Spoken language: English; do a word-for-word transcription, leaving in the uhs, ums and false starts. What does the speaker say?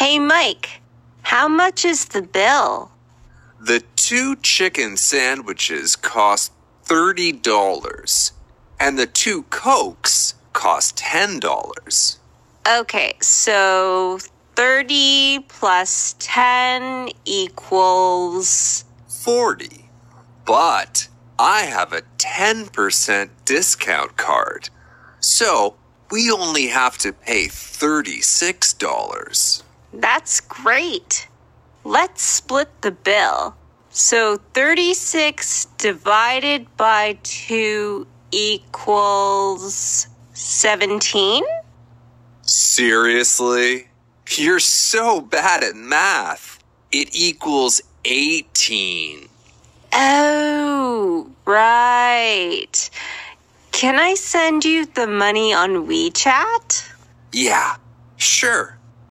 Hey, Mike, how much is the bill? The two chicken sandwiches cost thirty dollars, and the two Cokes cost ten dollars. Okay, so thirty plus ten equals... forty. But I have a ten percent discount card, so we only have to pay thirty-six dollars. That's great. Let's split the bill. So thirty-six divided by two equals seventeen? Seriously? You're so bad at math. It equals eighteen. Oh, right. Can I send you the money on WeChat? Yeah, sure.